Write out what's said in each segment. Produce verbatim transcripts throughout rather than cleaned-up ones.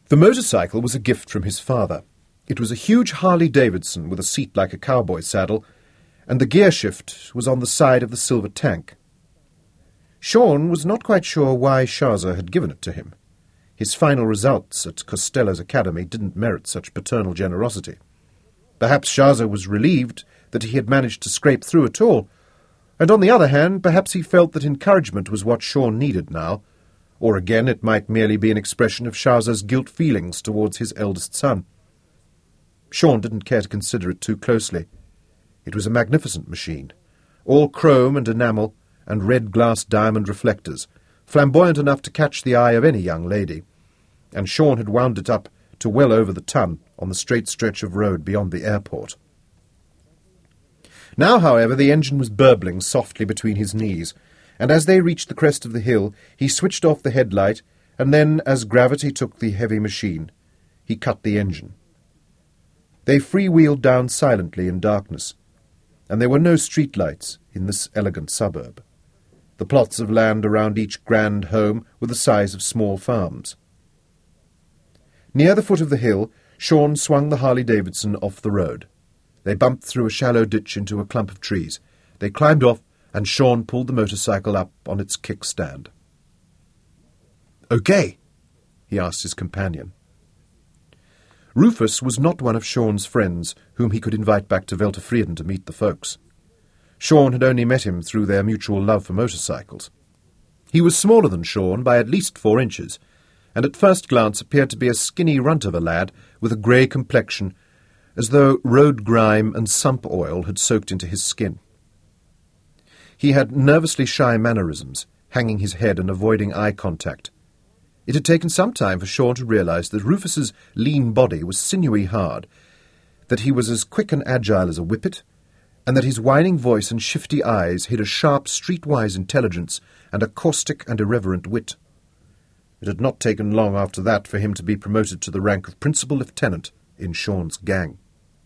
The motorcycle was a gift from his father. It was a huge Harley-Davidson with a seat like a cowboy saddle, and the gear shift was on the side of the silver tank. Sean was not quite sure why Sharza had given it to him. His final results at Costello's academy didn't merit such paternal generosity. Perhaps Sharza was relieved that he had managed to scrape through at all, and on the other hand, perhaps he felt that encouragement was what Sean needed now, or again it might merely be an expression of Sharza's guilt feelings towards his eldest son. Sean didn't care to consider it too closely. It was a magnificent machine, all chrome and enamel and red glass diamond reflectors, flamboyant enough to catch the eye of any young lady, and Sean had wound it up to well over the ton on the straight stretch of road beyond the airport. Now, however, the engine was burbling softly between his knees, and as they reached the crest of the hill, he switched off the headlight, and then, as gravity took the heavy machine, he cut the engine. They freewheeled down silently in darkness, and there were no streetlights in this elegant suburb. The plots of land around each grand home were the size of small farms. Near the foot of the hill, Sean swung the Harley-Davidson off the road. They bumped through a shallow ditch into a clump of trees. They climbed off, and Sean pulled the motorcycle up on its kickstand. "Okay," he asked his companion. Rufus was not one of Sean's friends whom he could invite back to Weltevreden to meet the folks. Sean had only met him through their mutual love for motorcycles. He was smaller than Sean by at least four inches, and at first glance appeared to be a skinny runt of a lad with a grey complexion, as though road grime and sump oil had soaked into his skin. He had nervously shy mannerisms, hanging his head and avoiding eye contact. It had taken some time for Sean to realise that Rufus's lean body was sinewy hard, that he was as quick and agile as a whippet, and that his whining voice and shifty eyes hid a sharp, streetwise intelligence and a caustic and irreverent wit. It had not taken long after that for him to be promoted to the rank of principal lieutenant in Sean's gang.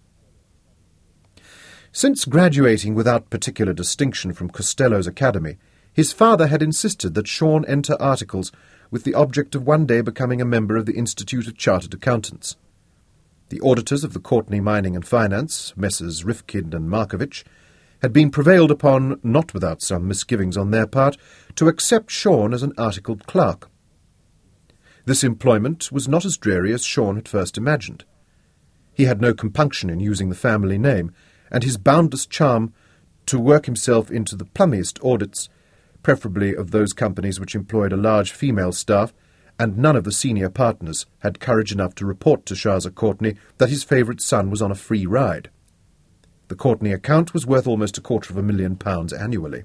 Since graduating without particular distinction from Costello's academy, his father had insisted that Sean enter articles with the object of one day becoming a member of the Institute of Chartered Accountants. The auditors of the Courtney Mining and Finance, Messrs. Rifkin and Markovich, had been prevailed upon, not without some misgivings on their part, to accept Sean as an articled clerk. This employment was not as dreary as Sean had first imagined. He had no compunction in using the family name, and his boundless charm to work himself into the plummiest audits, preferably of those companies which employed a large female staff, and none of the senior partners had courage enough to report to Sharza Courtney that his favourite son was on a free ride. The Courtney account was worth almost a quarter of a million pounds annually.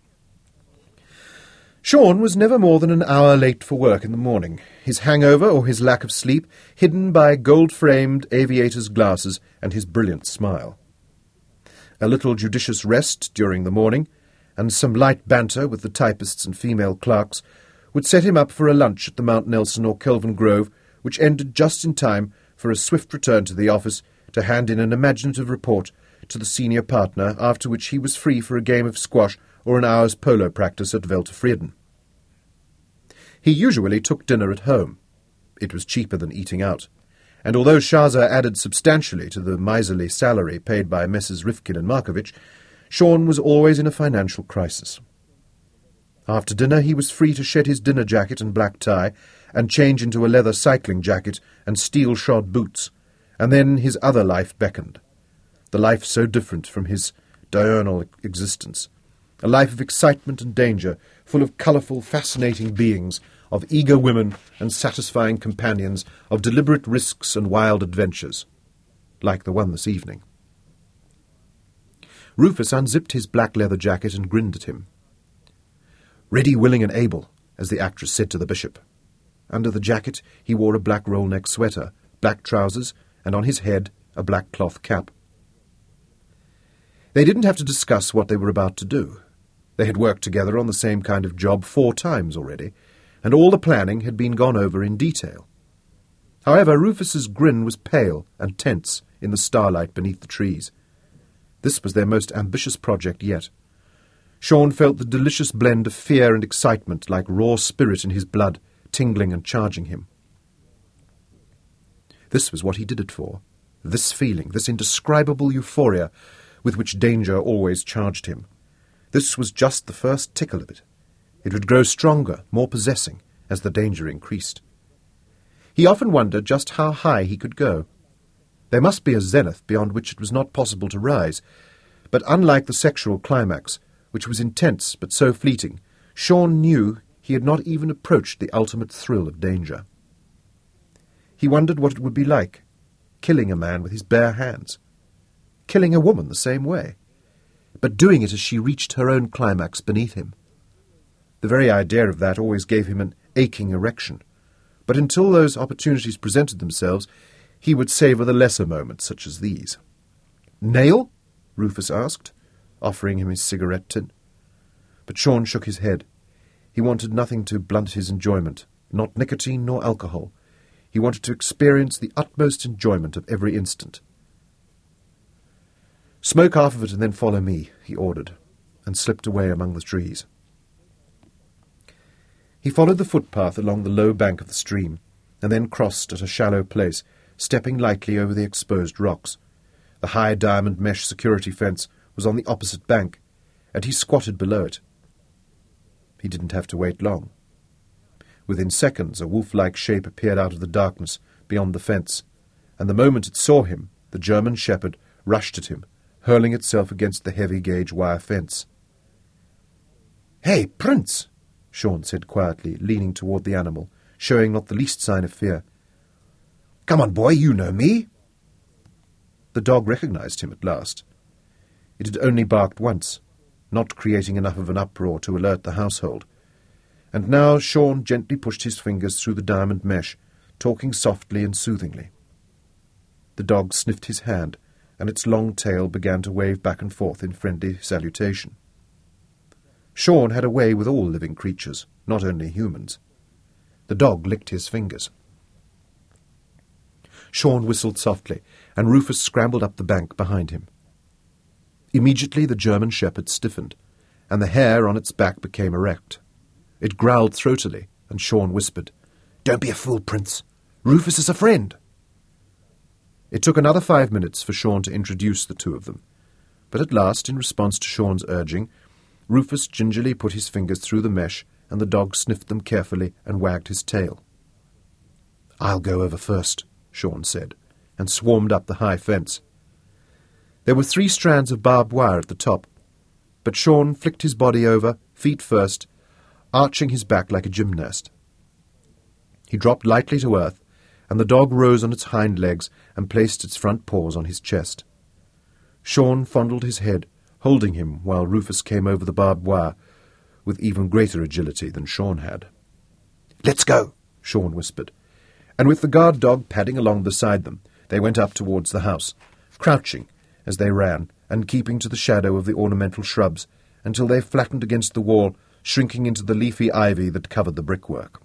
Sean was never more than an hour late for work in the morning, his hangover or his lack of sleep hidden by gold-framed aviator's glasses and his brilliant smile. A little judicious rest during the morning, and some light banter with the typists and female clerks, would set him up for a lunch at the Mount Nelson or Kelvin Grove, which ended just in time for a swift return to the office to hand in an imaginative report to the senior partner, after which he was free for a game of squash or an hour's polo practice at Weltevreden. He usually took dinner at home. It was cheaper than eating out, and although Sharza added substantially to the miserly salary paid by Messrs. Rifkin and Markovich, Sean was always in a financial crisis. After dinner he was free to shed his dinner jacket and black tie and change into a leather cycling jacket and steel-shod boots, and then his other life beckoned, the life so different from his diurnal existence, a life of excitement and danger, full of colourful, fascinating beings, of eager women and satisfying companions, of deliberate risks and wild adventures, like the one this evening. Rufus unzipped his black leather jacket and grinned at him. "Ready, willing and able," as the actress said to the bishop. Under the jacket he wore a black roll-neck sweater, black trousers, and on his head a black cloth cap. They didn't have to discuss what they were about to do. They had worked together on the same kind of job four times already, and all the planning had been gone over in detail. However, Rufus's grin was pale and tense in the starlight beneath the trees. This was their most ambitious project yet. Sean felt the delicious blend of fear and excitement like raw spirit in his blood, tingling and charging him. This was what he did it for. This feeling, this indescribable euphoria with which danger always charged him. This was just the first tickle of it. It would grow stronger, more possessing, as the danger increased. He often wondered just how high he could go. There must be a zenith beyond which it was not possible to rise, but unlike the sexual climax, which was intense but so fleeting, Sean knew he had not even approached the ultimate thrill of danger. He wondered what it would be like, killing a man with his bare hands, killing a woman the same way, but doing it as she reached her own climax beneath him. The very idea of that always gave him an aching erection, but until those opportunities presented themselves, he would savour the lesser moments such as these. "Nail?" Rufus asked, offering him his cigarette tin. But Sean shook his head. He wanted nothing to blunt his enjoyment, not nicotine nor alcohol. He wanted to experience the utmost enjoyment of every instant. "Smoke half of it and then follow me," he ordered, and slipped away among the trees. He followed the footpath along the low bank of the stream, and then crossed at a shallow place, stepping lightly over the exposed rocks. The high diamond mesh security fence was on the opposite bank, and he squatted below it. He didn't have to wait long. Within seconds, a wolf-like shape appeared out of the darkness beyond the fence, and the moment it saw him, the German shepherd rushed at him, hurling itself against the heavy-gauge wire fence. "Hey, Prince!" Sean said quietly, leaning toward the animal, showing not the least sign of fear. "Come on, boy, you know me." The dog recognized him at last. It had only barked once, not creating enough of an uproar to alert the household. And now Sean gently pushed his fingers through the diamond mesh, talking softly and soothingly. The dog sniffed his hand, and its long tail began to wave back and forth in friendly salutation. Sean had a way with all living creatures, not only humans. The dog licked his fingers. Sean whistled softly, and Rufus scrambled up the bank behind him. Immediately the German shepherd stiffened, and the hair on its back became erect. It growled throatily, and Sean whispered, "Don't be a fool, Prince. Rufus is a friend." It took another five minutes for Sean to introduce the two of them, but at last, in response to Sean's urging, Rufus gingerly put his fingers through the mesh, and the dog sniffed them carefully and wagged his tail. "I'll go over first," Sean said, and swarmed up the high fence. There were three strands of barbed wire at the top, but Sean flicked his body over, feet first, arching his back like a gymnast. He dropped lightly to earth, and the dog rose on its hind legs and placed its front paws on his chest. Sean fondled his head, holding him while Rufus came over the barbed wire with even greater agility than Sean had. "Let's go," Sean whispered, and with the guard dog padding along beside them, they went up towards the house, crouching as they ran and keeping to the shadow of the ornamental shrubs until they flattened against the wall, shrinking into the leafy ivy that covered the brickwork.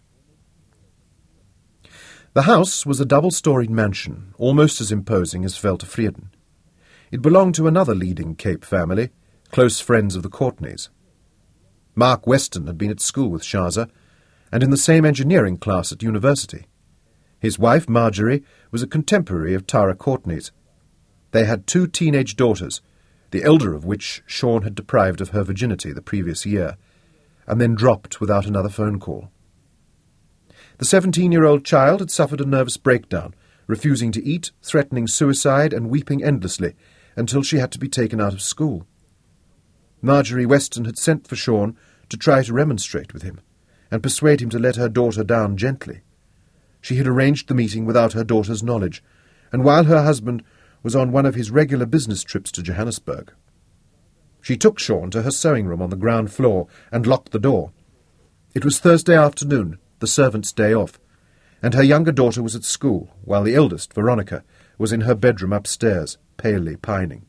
The house was a double-storied mansion, almost as imposing as Velta Frieden. It belonged to another leading Cape family, close friends of the Courtenays. Mark Weston had been at school with Shaza, and in the same engineering class at university. His wife, Marjorie, was a contemporary of Tara Courtenay's. They had two teenage daughters, the elder of which Sean had deprived of her virginity the previous year, and then dropped without another phone call. The seventeen-year-old child had suffered a nervous breakdown, refusing to eat, threatening suicide, and weeping endlessly, until she had to be taken out of school. Marjorie Weston had sent for Sean to try to remonstrate with him, and persuade him to let her daughter down gently. She had arranged the meeting without her daughter's knowledge, and while her husband was on one of his regular business trips to Johannesburg. She took Sean to her sewing room on the ground floor and locked the door. It was Thursday afternoon, the servants' day off, and her younger daughter was at school, while the eldest, Veronica, was in her bedroom upstairs, palely pining.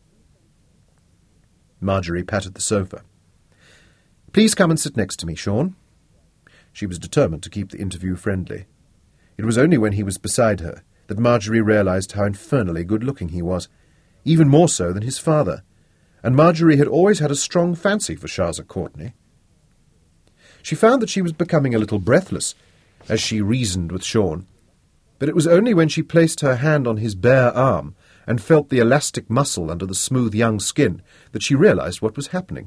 Marjorie patted the sofa. "Please come and sit next to me, Sean." She was determined to keep the interview friendly. It was only when he was beside her that Marjorie realized how infernally good-looking he was, even more so than his father, and Marjorie had always had a strong fancy for Shaza Courtenay. She found that she was becoming a little breathless as she reasoned with Sean, but it was only when she placed her hand on his bare arm and felt the elastic muscle under the smooth young skin that she realized what was happening.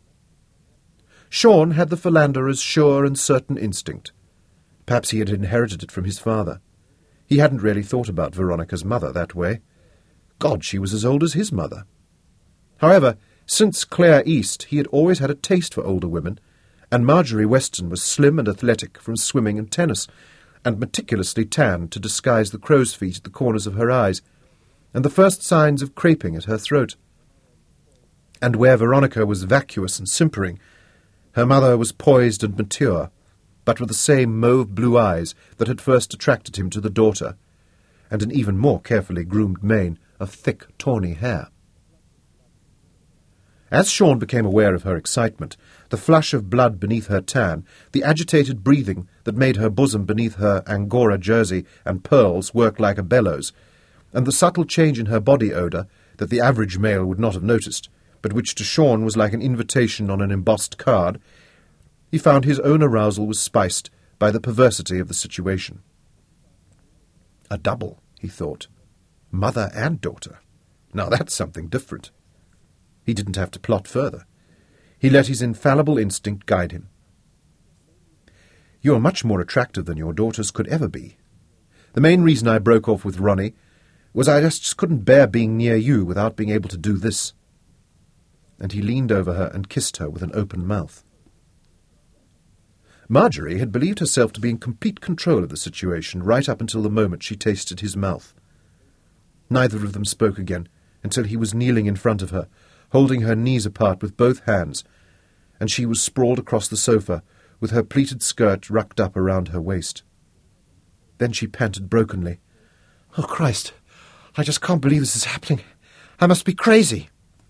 Sean had the philanderer's sure and certain instinct. Perhaps he had inherited it from his father. He hadn't really thought about Veronica's mother that way. God, she was as old as his mother. However, since Claire East, he had always had a taste for older women, and Marjorie Weston was slim and athletic from swimming and tennis, and meticulously tanned to disguise the crow's feet at the corners of her eyes, and the first signs of craping at her throat. And where Veronica was vacuous and simpering, her mother was poised and mature, but with the same mauve-blue eyes that had first attracted him to the daughter, and an even more carefully groomed mane of thick, tawny hair. As Sean became aware of her excitement, the flush of blood beneath her tan, the agitated breathing that made her bosom beneath her Angora jersey and pearls work like a bellows, and the subtle change in her body odour that the average male would not have noticed, but which to Sean was like an invitation on an embossed card, he found his own arousal was spiced by the perversity of the situation. A double, he thought. Mother and daughter. Now that's something different. He didn't have to plot further. He let his infallible instinct guide him. You're much more attractive than your daughters could ever be. The main reason I broke off with Ronnie was I just couldn't bear being near you without being able to do this. And he leaned over her and kissed her with an open mouth. Marjorie had believed herself to be in complete control of the situation right up until the moment she tasted his mouth. Neither of them spoke again until he was kneeling in front of her, holding her knees apart with both hands, and she was sprawled across the sofa with her pleated skirt rucked up around her waist. Then she panted brokenly, "Oh, Christ, I just can't believe this is happening. I must be crazy."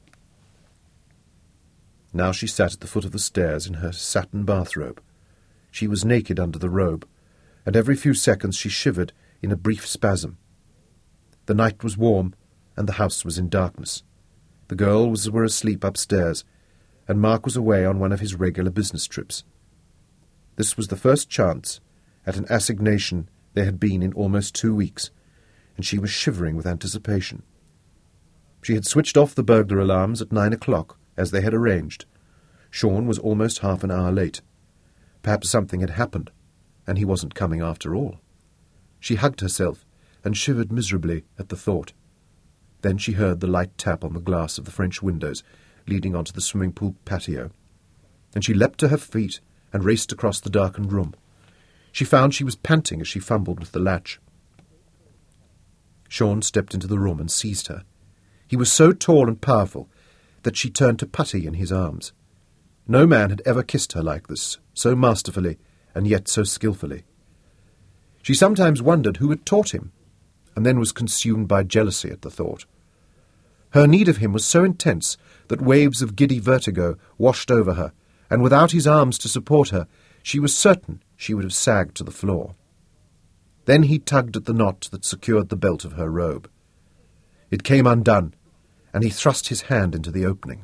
Now she sat at the foot of the stairs in her satin bathrobe. She was naked under the robe, and every few seconds she shivered in a brief spasm. The night was warm, and the house was in darkness. The girls were asleep upstairs, and Mark was away on one of his regular business trips. This was the first chance at an assignation there had been in almost two weeks, and she was shivering with anticipation. She had switched off the burglar alarms at nine o'clock, as they had arranged. Sean was almost half an hour late. Perhaps something had happened, and he wasn't coming after all. She hugged herself and shivered miserably at the thought. Then she heard the light tap on the glass of the French windows leading onto the swimming pool patio, and she leapt to her feet and raced across the darkened room. She found she was panting as she fumbled with the latch. Sean stepped into the room and seized her. He was so tall and powerful that she turned to putty in his arms. No man had ever kissed her like this, so masterfully and yet so skilfully. She sometimes wondered who had taught him, and then was consumed by jealousy at the thought. Her need of him was so intense that waves of giddy vertigo washed over her, and without his arms to support her, she was certain she would have sagged to the floor. Then he tugged at the knot that secured the belt of her robe. It came undone, and he thrust his hand into the opening.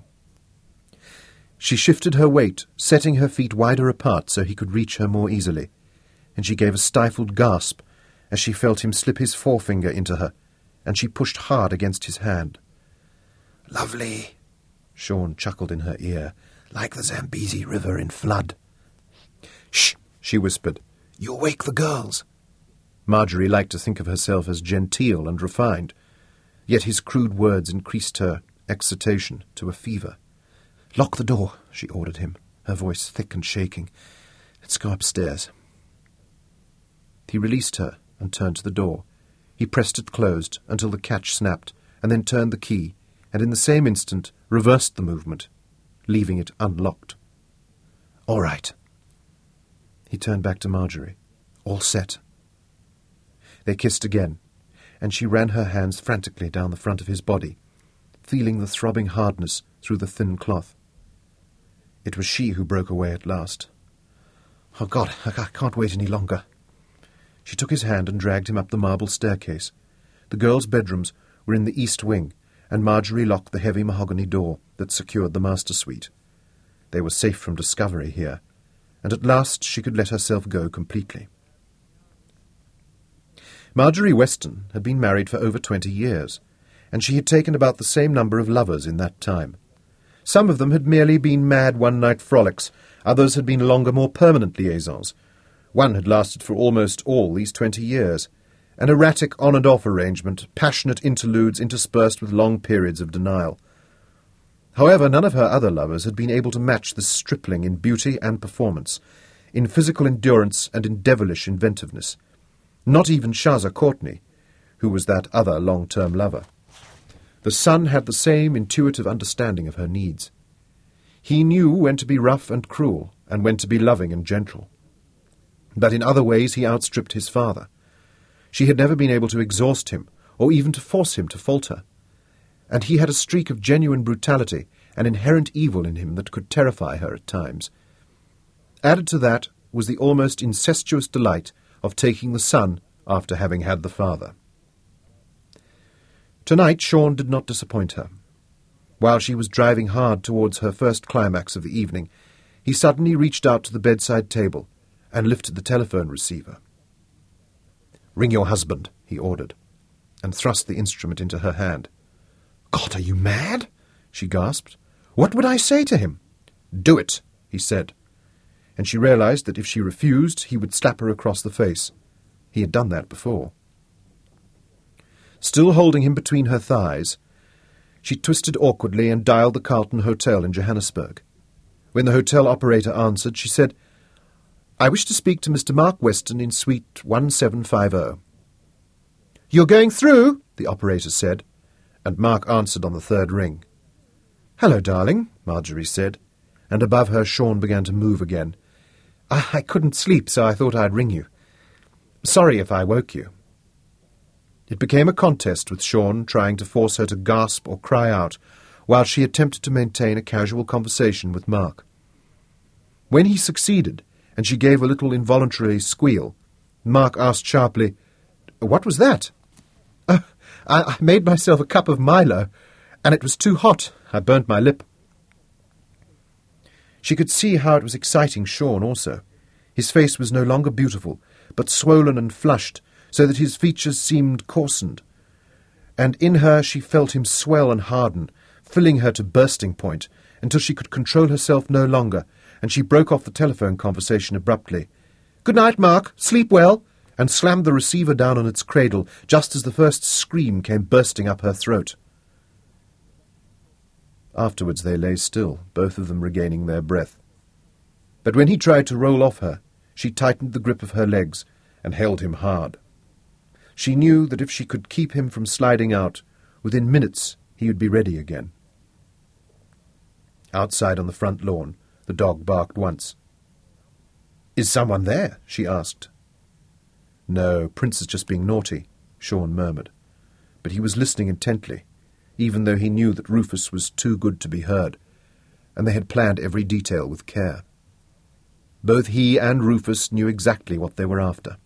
She shifted her weight, setting her feet wider apart so he could reach her more easily, and she gave a stifled gasp as she felt him slip his forefinger into her, and she pushed hard against his hand. "Lovely," Sean chuckled in her ear, "like the Zambezi River in flood." "Shh," she whispered. "You'll wake the girls." Marjorie liked to think of herself as genteel and refined, yet his crude words increased her excitation to a fever. "Lock the door," she ordered him, her voice thick and shaking. "Let's go upstairs." He released her and turned to the door. He pressed it closed until the catch snapped, and then turned the key, and in the same instant reversed the movement, leaving it unlocked. "All right." He turned back to Marjorie. "All set." They kissed again, and she ran her hands frantically down the front of his body, feeling the throbbing hardness through the thin cloth. It was she who broke away at last. "Oh, God, I can't wait any longer." She took his hand and dragged him up the marble staircase. The girls' bedrooms were in the east wing, and Marjorie locked the heavy mahogany door that secured the master suite. They were safe from discovery here, and at last she could let herself go completely. Marjorie Weston had been married for over twenty years, and she had taken about the same number of lovers in that time. Some of them had merely been mad one-night frolics, others had been longer, more permanent liaisons. One had lasted for almost all these twenty years, an erratic on-and-off arrangement, passionate interludes interspersed with long periods of denial. However, none of her other lovers had been able to match this stripling in beauty and performance, in physical endurance and in devilish inventiveness. Not even Shaza Courtney, who was that other long-term lover. The son had the same intuitive understanding of her needs. He knew when to be rough and cruel, and when to be loving and gentle. But in other ways he outstripped his father. She had never been able to exhaust him, or even to force him to falter. And he had a streak of genuine brutality, an inherent evil in him that could terrify her at times. Added to that was the almost incestuous delight of taking the son after having had the father. Tonight Sean did not disappoint her. While she was driving hard towards her first climax of the evening, he suddenly reached out to the bedside table and lifted the telephone receiver. "Ring your husband," he ordered, and thrust the instrument into her hand. "God, are you mad?" she gasped. "What would I say to him?" "Do it," he said, and she realized that if she refused, he would slap her across the face. He had done that before. Still holding him between her thighs, she twisted awkwardly and dialed the Carlton Hotel in Johannesburg. When the hotel operator answered, she said, "I wish to speak to Mister Mark Weston in suite one seven five zero. "You're going through," the operator said, and Mark answered on the third ring. "Hello, darling," Marjorie said, and above her Sean began to move again. I, I couldn't sleep, so I thought I'd ring you. Sorry if I woke you." It became a contest with Sean trying to force her to gasp or cry out, while she attempted to maintain a casual conversation with Mark. When he succeeded, and she gave a little involuntary squeal, Mark asked sharply, "What was that?" Uh, I, I made myself a cup of Milo, and it was too hot. I burnt my lip." She could see how it was exciting Sean also. His face was no longer beautiful, but swollen and flushed, so that his features seemed coarsened. And in her she felt him swell and harden, filling her to bursting point, until she could control herself no longer, and she broke off the telephone conversation abruptly. "Good night, Mark. Sleep well," and slammed the receiver down on its cradle, just as the first scream came bursting up her throat. Afterwards they lay still, both of them regaining their breath. But when he tried to roll off her, she tightened the grip of her legs and held him hard. She knew that if she could keep him from sliding out, within minutes he would be ready again. Outside on the front lawn, the dog barked once. "Is someone there?" she asked. "No, Prince is just being naughty," Sean murmured. But he was listening intently, even though he knew that Rufus was too good to be heard, and they had planned every detail with care. Both he and Rufus knew exactly what they were after.